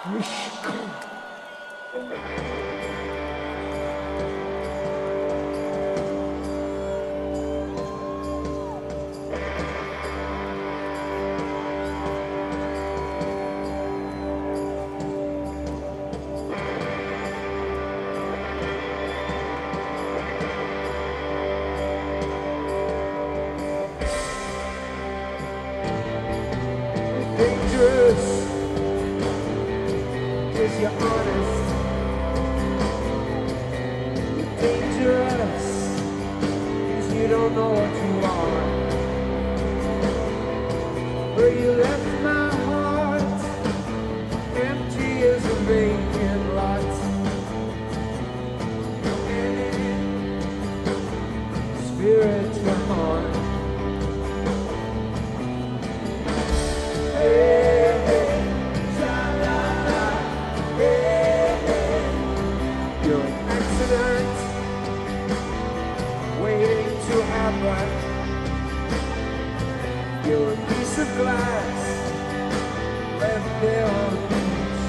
Dangerous, 'cause you're honest. You're dangerous, 'cause you don't know what you are. But you left my heart empty as a vacant lot. Spirit, come on. Waiting to happen. You're a piece of glass left there on the beach.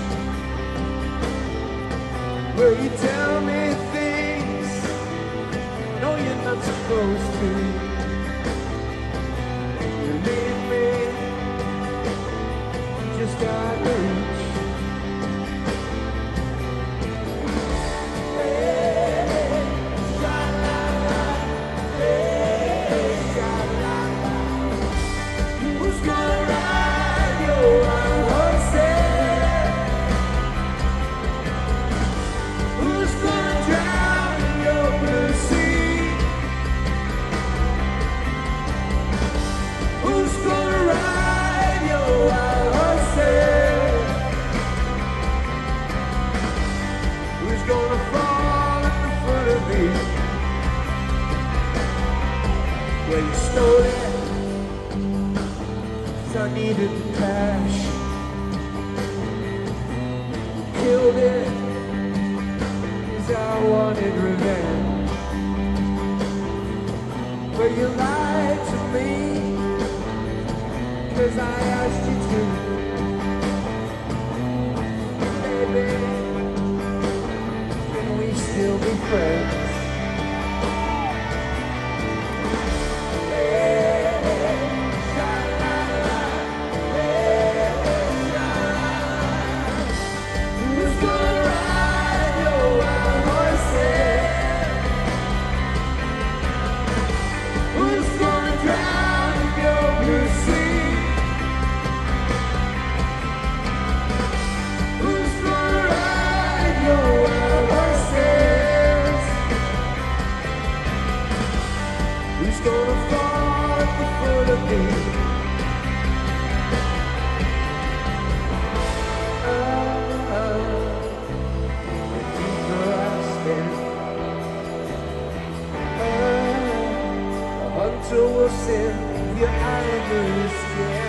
Will you tell me things? No, you're not supposed to. You leave me just out of reach. Well, you stole it, 'cause I needed the cash. You killed it, 'cause I wanted revenge. But you lied to me, 'cause I asked you to. Baby, can we still be friends? Who's gonna fall at the foot of me? Deeper I stand. A hunter will send your ivory skin.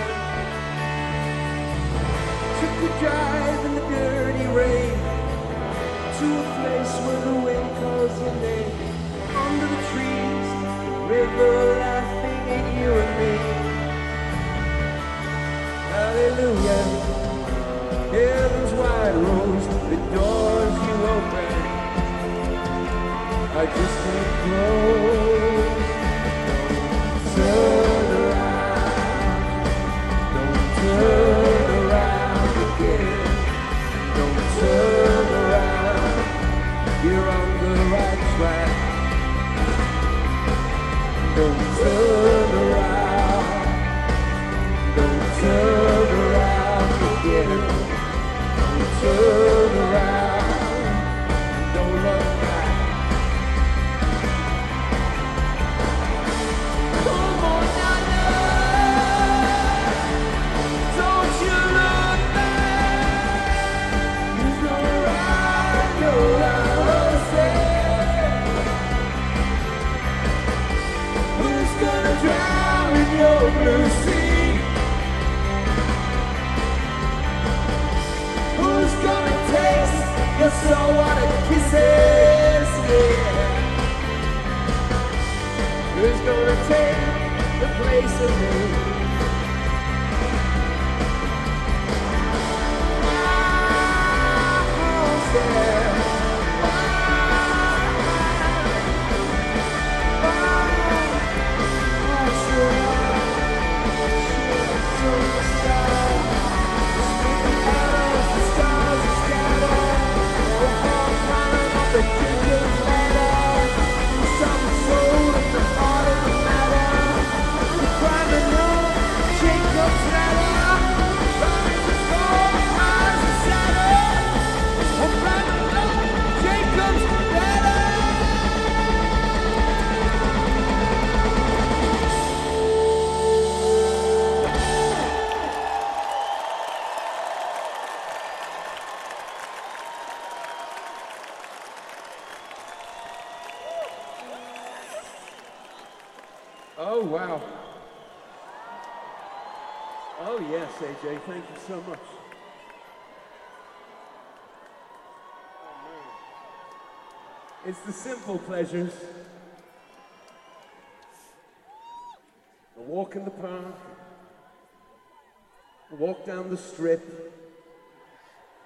Took a drive in the dirty rain to a place where the wind calls your name. Under the trees, river laughing at you and me. Hallelujah, heaven's wide rose, the doors you open, I just can't close. Turn around, don't turn around again. Don't turn around, you're on the right track. Don't turn around, don't turn around again. Don't turn around, don't look back. Come on now, don't you look back. Who's gonna ride your horses? Who's gonna drown in your blue sea? Who's gonna taste your saltwater kisses? Yeah. Who's gonna take the place of me? Oh, yes, AJ, thank you so much. It's the simple pleasures. A walk in the park, a walk down the strip,